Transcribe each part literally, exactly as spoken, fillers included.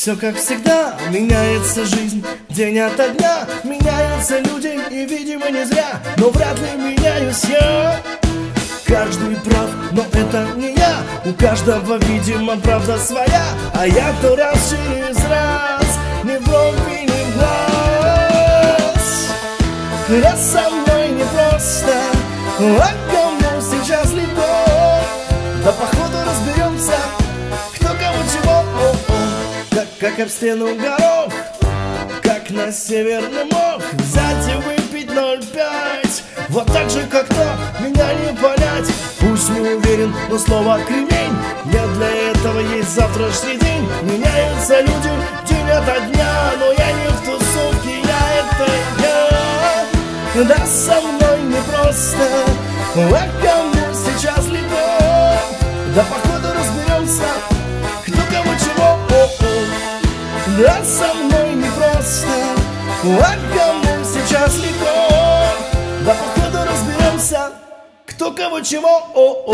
Все как всегда, меняется жизнь день ото дня, меняются люди, и, видимо, не зря, но вряд ли меняюсь я. Каждый прав, но это не я. У каждого, видимо, правда своя, а я то раз через раз, не брови, не в глаз. Раз со мной непросто, а кому сейчас легко, да походу разберемся, кто кому чего. О-о. Как, как об стену горох, как на северный мох, взять и выпить ноль пять. Вот так же, как то, меня не понять. Пусть не уверен, но слово кремень. Нет, для этого есть завтрашний день. Меняются люди день ото дня, но я не в тусовке, я это я. Да со мной непросто, а кому сейчас легко, да походу разберемся, кто кому чего. О-о. Да со мной непросто, а кому сейчас легко, да походу разберемся, кто кого чего. О-о.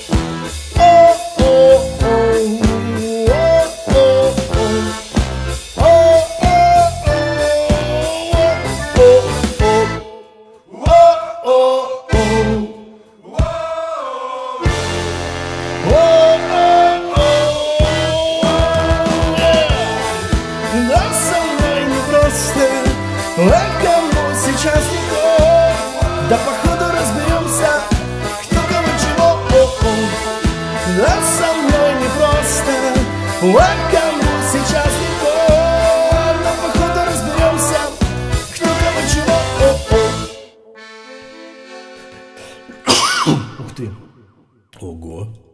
О-о-о. А кому сейчас легко, да походу разберемся, кто кому чего. О-о. Да со мной непросто, а кому сейчас легко, да походу разберемся, кто кому чего. О-о. Ух ты. Ого.